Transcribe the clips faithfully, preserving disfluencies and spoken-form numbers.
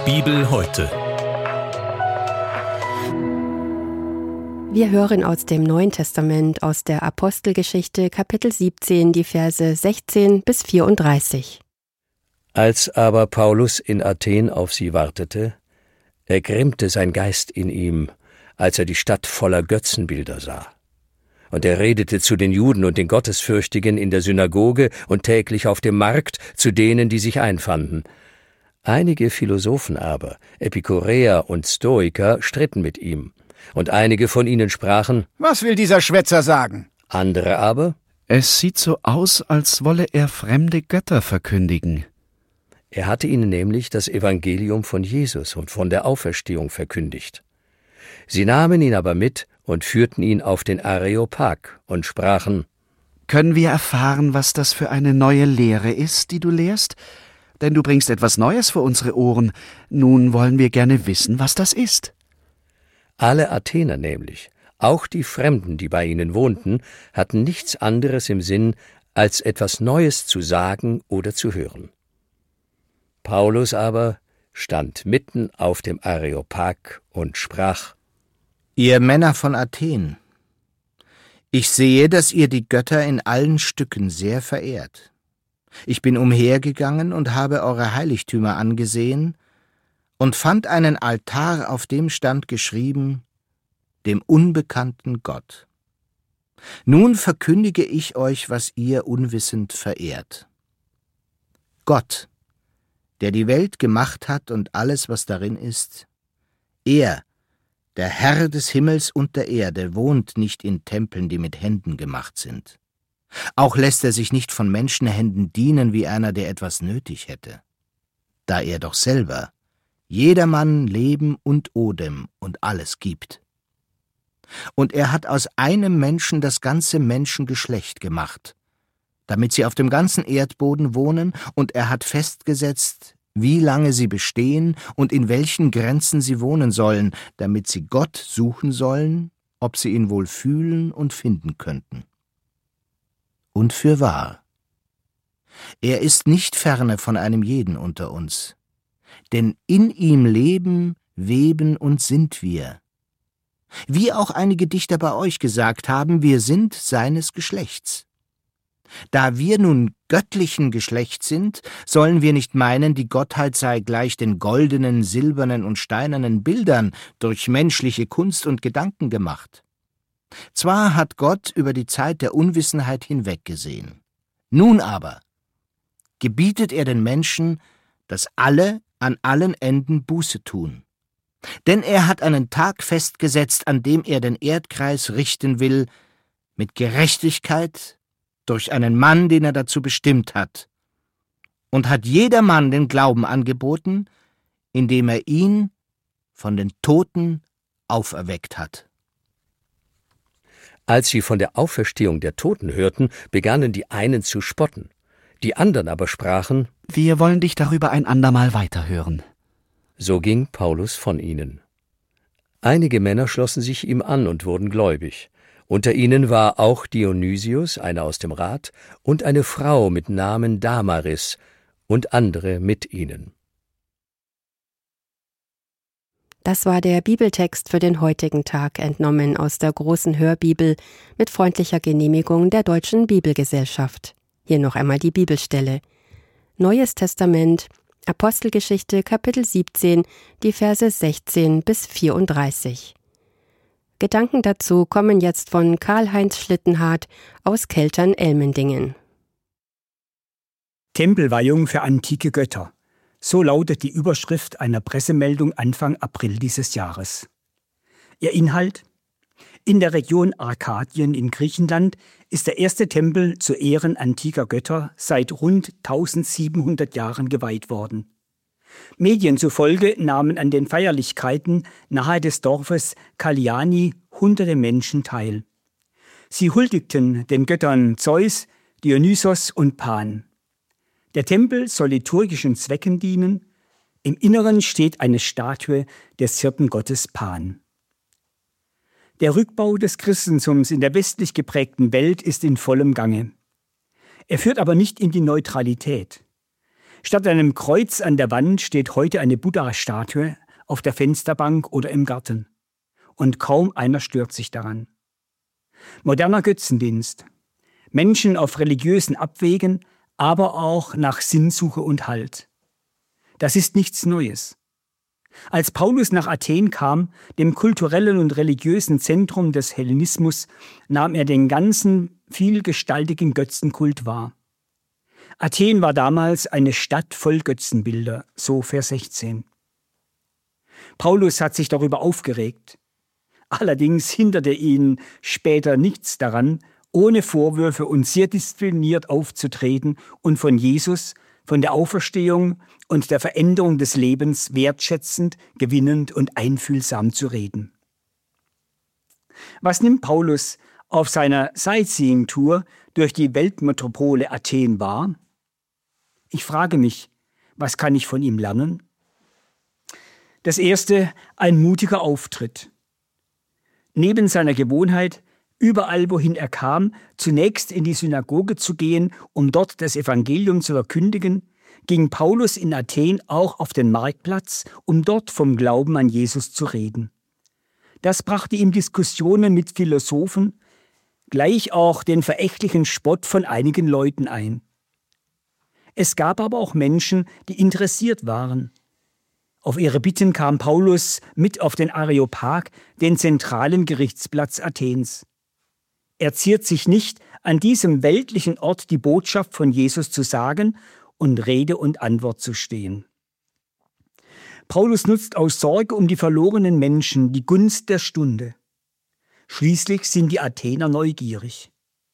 Bibel heute. Wir hören aus dem Neuen Testament, aus der Apostelgeschichte, Kapitel siebzehn, die Verse sechzehn bis vierunddreißig. Als aber Paulus in Athen auf sie wartete, ergrimmte sein Geist in ihm, als er die Stadt voller Götzenbilder sah. Und er redete zu den Juden und den Gottesfürchtigen in der Synagoge und täglich auf dem Markt zu denen, die sich einfanden. Einige Philosophen aber, Epikureer und Stoiker, stritten mit ihm. Und einige von ihnen sprachen: Was will dieser Schwätzer sagen? Andere aber: Es sieht so aus, als wolle er fremde Götter verkündigen. Er hatte ihnen nämlich das Evangelium von Jesus und von der Auferstehung verkündigt. Sie nahmen ihn aber mit und führten ihn auf den Areopag und sprachen: Können wir erfahren, was das für eine neue Lehre ist, die du lehrst? Denn du bringst etwas Neues vor unsere Ohren. Nun wollen wir gerne wissen, was das ist. Alle Athener nämlich, auch die Fremden, die bei ihnen wohnten, hatten nichts anderes im Sinn, als etwas Neues zu sagen oder zu hören. Paulus aber stand mitten auf dem Areopag und sprach: Ihr Männer von Athen, ich sehe, dass ihr die Götter in allen Stücken sehr verehrt. Ich bin umhergegangen und habe eure Heiligtümer angesehen und fand einen Altar, auf dem stand geschrieben: dem unbekannten Gott. Nun verkündige ich euch, was ihr unwissend verehrt. Gott, der die Welt gemacht hat und alles, was darin ist, er, der Herr des Himmels und der Erde, wohnt nicht in Tempeln, die mit Händen gemacht sind. Auch lässt er sich nicht von Menschenhänden dienen wie einer, der etwas nötig hätte, da er doch selber jedermann Leben und Odem und alles gibt. Und er hat aus einem Menschen das ganze Menschengeschlecht gemacht, damit sie auf dem ganzen Erdboden wohnen, und er hat festgesetzt, wie lange sie bestehen und in welchen Grenzen sie wohnen sollen, damit sie Gott suchen sollen, ob sie ihn wohl fühlen und finden könnten. Und fürwahr, er ist nicht ferne von einem jeden unter uns, denn in ihm leben, weben und sind wir. Wie auch einige Dichter bei euch gesagt haben, wir sind seines Geschlechts. Da wir nun göttlichen Geschlechts sind, sollen wir nicht meinen, die Gottheit sei gleich den goldenen, silbernen und steinernen Bildern durch menschliche Kunst und Gedanken gemacht. Zwar hat Gott über die Zeit der Unwissenheit hinweggesehen. Nun aber gebietet er den Menschen, dass alle an allen Enden Buße tun. Denn er hat einen Tag festgesetzt, an dem er den Erdkreis richten will, mit Gerechtigkeit durch einen Mann, den er dazu bestimmt hat, und hat jedermann den Glauben angeboten, indem er ihn von den Toten auferweckt hat. Als sie von der Auferstehung der Toten hörten, begannen die einen zu spotten. Die anderen aber sprachen: Wir wollen dich darüber ein andermal weiterhören. So ging Paulus von ihnen. Einige Männer schlossen sich ihm an und wurden gläubig. Unter ihnen war auch Dionysius, einer aus dem Rat, und eine Frau mit Namen Damaris und andere mit ihnen. Das war der Bibeltext für den heutigen Tag, entnommen aus der großen Hörbibel mit freundlicher Genehmigung der Deutschen Bibelgesellschaft. Hier noch einmal die Bibelstelle. Neues Testament, Apostelgeschichte, Kapitel siebzehn, die Verse sechzehn bis vierunddreißig. Gedanken dazu kommen jetzt von Karl-Heinz Schlittenhardt aus Keltern-Elmendingen. Tempelweihung für antike Götter. So lautet die Überschrift einer Pressemeldung Anfang April dieses Jahres. Ihr Inhalt: In der Region Arkadien in Griechenland ist der erste Tempel zu Ehren antiker Götter seit rund tausendsiebenhundert Jahren geweiht worden. Medien zufolge nahmen an den Feierlichkeiten nahe des Dorfes Kalliani hunderte Menschen teil. Sie huldigten den Göttern Zeus, Dionysos und Pan. Der Tempel soll liturgischen Zwecken dienen. Im Inneren steht eine Statue des Hirtengottes Pan. Der Rückbau des Christentums in der westlich geprägten Welt ist in vollem Gange. Er führt aber nicht in die Neutralität. Statt einem Kreuz an der Wand steht heute eine Buddha-Statue auf der Fensterbank oder im Garten. Und kaum einer stört sich daran. Moderner Götzendienst. Menschen auf religiösen Abwegen, aber auch nach Sinnsuche und Halt. Das ist nichts Neues. Als Paulus nach Athen kam, dem kulturellen und religiösen Zentrum des Hellenismus, nahm er den ganzen vielgestaltigen Götzenkult wahr. Athen war damals eine Stadt voll Götzenbilder, so Vers sechzehn. Paulus hat sich darüber aufgeregt. Allerdings hinderte ihn später nichts daran, ohne Vorwürfe und sehr diszipliniert aufzutreten und von Jesus, von der Auferstehung und der Veränderung des Lebens wertschätzend, gewinnend und einfühlsam zu reden. Was nimmt Paulus auf seiner Sightseeing-Tour durch die Weltmetropole Athen wahr? Ich frage mich, was kann ich von ihm lernen? Das erste, ein mutiger Auftritt. Neben seiner Gewohnheit, überall wohin er kam, zunächst in die Synagoge zu gehen, um dort das Evangelium zu verkündigen, ging Paulus in Athen auch auf den Marktplatz, um dort vom Glauben an Jesus zu reden. Das brachte ihm Diskussionen mit Philosophen, gleich auch den verächtlichen Spott von einigen Leuten ein. Es gab aber auch Menschen, die interessiert waren. Auf ihre Bitten kam Paulus mit auf den Areopag, den zentralen Gerichtsplatz Athens. Er ziert sich nicht, an diesem weltlichen Ort die Botschaft von Jesus zu sagen und Rede und Antwort zu stehen. Paulus nutzt aus Sorge um die verlorenen Menschen die Gunst der Stunde. Schließlich sind die Athener neugierig.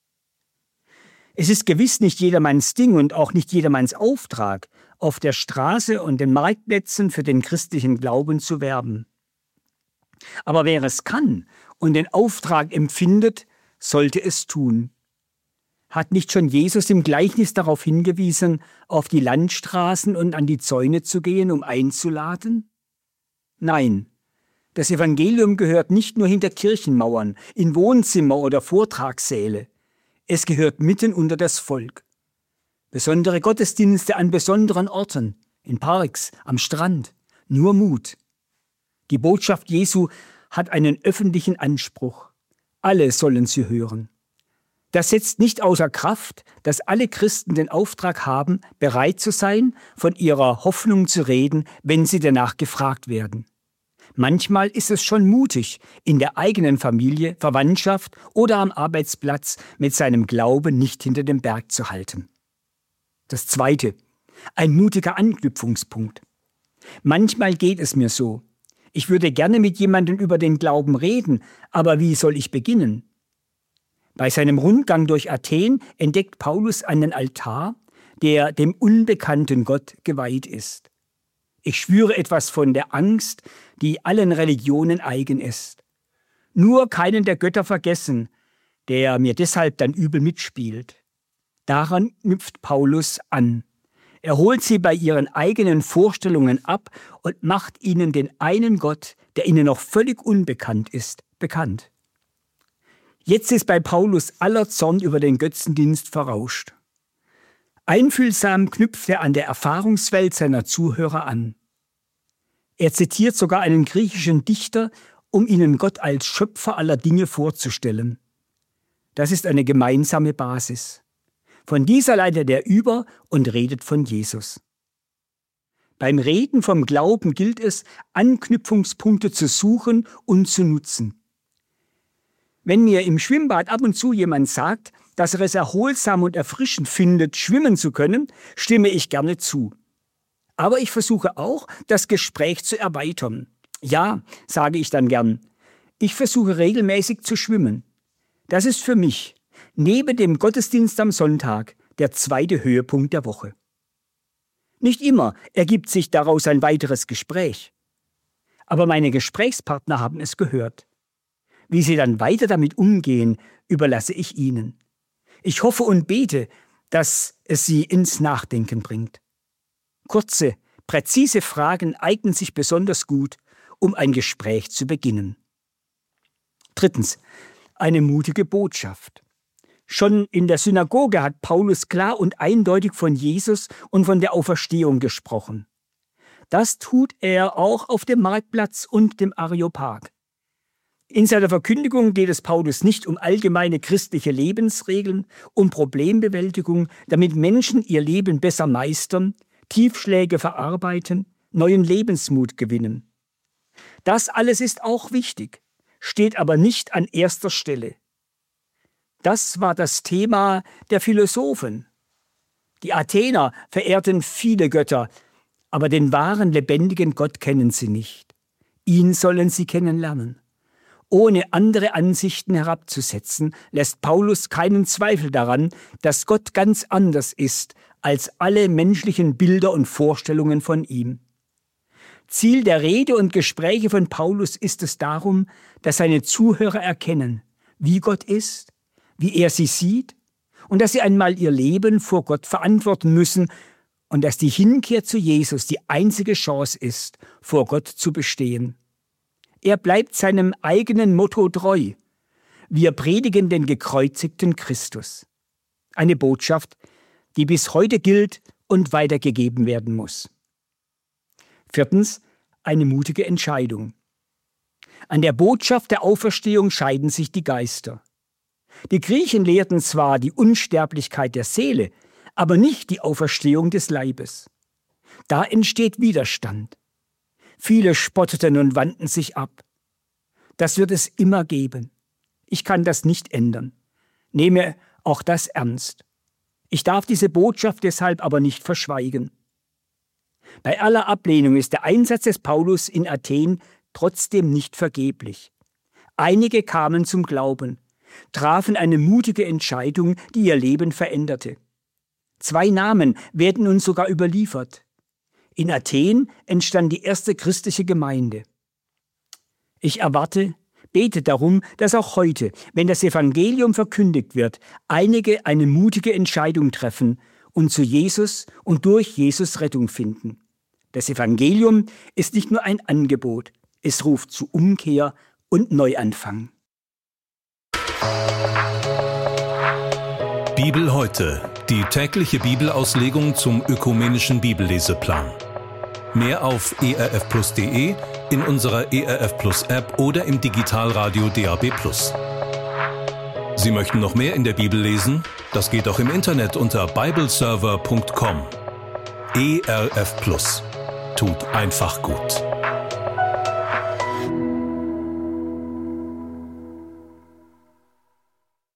Es ist gewiss nicht jedermanns Ding und auch nicht jedermanns Auftrag, auf der Straße und den Marktplätzen für den christlichen Glauben zu werben. Aber wer es kann und den Auftrag empfindet, sollte es tun. Hat nicht schon Jesus im Gleichnis darauf hingewiesen, auf die Landstraßen und an die Zäune zu gehen, um einzuladen? Nein, das Evangelium gehört nicht nur hinter Kirchenmauern, in Wohnzimmer oder Vortragssäle. Es gehört mitten unter das Volk. Besondere Gottesdienste an besonderen Orten, in Parks, am Strand. Nur Mut. Die Botschaft Jesu hat einen öffentlichen Anspruch. Alle sollen sie hören. Das setzt nicht außer Kraft, dass alle Christen den Auftrag haben, bereit zu sein, von ihrer Hoffnung zu reden, wenn sie danach gefragt werden. Manchmal ist es schon mutig, in der eigenen Familie, Verwandtschaft oder am Arbeitsplatz mit seinem Glauben nicht hinter dem Berg zu halten. Das Zweite, ein mutiger Anknüpfungspunkt. Manchmal geht es mir so. Ich würde gerne mit jemandem über den Glauben reden, aber wie soll ich beginnen? Bei seinem Rundgang durch Athen entdeckt Paulus einen Altar, der dem unbekannten Gott geweiht ist. Ich spüre etwas von der Angst, die allen Religionen eigen ist. Nur keinen der Götter vergessen, der mir deshalb dann übel mitspielt. Daran knüpft Paulus an. Er holt sie bei ihren eigenen Vorstellungen ab und macht ihnen den einen Gott, der ihnen noch völlig unbekannt ist, bekannt. Jetzt ist bei Paulus aller Zorn über den Götzendienst verrauscht. Einfühlsam knüpft er an der Erfahrungswelt seiner Zuhörer an. Er zitiert sogar einen griechischen Dichter, um ihnen Gott als Schöpfer aller Dinge vorzustellen. Das ist eine gemeinsame Basis. Von dieser leitet er über und redet von Jesus. Beim Reden vom Glauben gilt es, Anknüpfungspunkte zu suchen und zu nutzen. Wenn mir im Schwimmbad ab und zu jemand sagt, dass er es erholsam und erfrischend findet, schwimmen zu können, stimme ich gerne zu. Aber ich versuche auch, das Gespräch zu erweitern. Ja, sage ich dann gern, ich versuche regelmäßig zu schwimmen. Das ist für mich, neben dem Gottesdienst am Sonntag, der zweite Höhepunkt der Woche. Nicht immer ergibt sich daraus ein weiteres Gespräch. Aber meine Gesprächspartner haben es gehört. Wie sie dann weiter damit umgehen, überlasse ich ihnen. Ich hoffe und bete, dass es sie ins Nachdenken bringt. Kurze, präzise Fragen eignen sich besonders gut, um ein Gespräch zu beginnen. Drittens, eine mutige Botschaft. Schon in der Synagoge hat Paulus klar und eindeutig von Jesus und von der Auferstehung gesprochen. Das tut er auch auf dem Marktplatz und dem Areopag. In seiner Verkündigung geht es Paulus nicht um allgemeine christliche Lebensregeln, um Problembewältigung, damit Menschen ihr Leben besser meistern, Tiefschläge verarbeiten, neuen Lebensmut gewinnen. Das alles ist auch wichtig, steht aber nicht an erster Stelle. Das war das Thema der Philosophen. Die Athener verehrten viele Götter, aber den wahren, lebendigen Gott kennen sie nicht. Ihn sollen sie kennenlernen. Ohne andere Ansichten herabzusetzen, lässt Paulus keinen Zweifel daran, dass Gott ganz anders ist als alle menschlichen Bilder und Vorstellungen von ihm. Ziel der Rede und Gespräche von Paulus ist es darum, dass seine Zuhörer erkennen, wie Gott ist, wie er sie sieht und dass sie einmal ihr Leben vor Gott verantworten müssen und dass die Hinkehr zu Jesus die einzige Chance ist, vor Gott zu bestehen. Er bleibt seinem eigenen Motto treu. Wir predigen den gekreuzigten Christus. Eine Botschaft, die bis heute gilt und weitergegeben werden muss. Viertens, eine mutige Entscheidung. An der Botschaft der Auferstehung scheiden sich die Geister. Die Griechen lehrten zwar die Unsterblichkeit der Seele, aber nicht die Auferstehung des Leibes. Da entsteht Widerstand. Viele spotteten und wandten sich ab. Das wird es immer geben. Ich kann das nicht ändern. Nehme auch das ernst. Ich darf diese Botschaft deshalb aber nicht verschweigen. Bei aller Ablehnung ist der Einsatz des Paulus in Athen trotzdem nicht vergeblich. Einige kamen zum Glauben, trafen eine mutige Entscheidung, die ihr Leben veränderte. Zwei Namen werden uns sogar überliefert. In Athen entstand die erste christliche Gemeinde. Ich erwarte, bete darum, dass auch heute, wenn das Evangelium verkündigt wird, einige eine mutige Entscheidung treffen und zu Jesus und durch Jesus Rettung finden. Das Evangelium ist nicht nur ein Angebot, es ruft zu Umkehr und Neuanfang. Bibel heute, die tägliche Bibelauslegung zum ökumenischen Bibelleseplan. Mehr auf e r f plus punkt de, in unserer E R F Plus App oder im Digitalradio D A B plus. Sie möchten noch mehr in der Bibel lesen? Das geht auch im Internet unter bibleserver punkt com. E R F Plus. Tut einfach gut.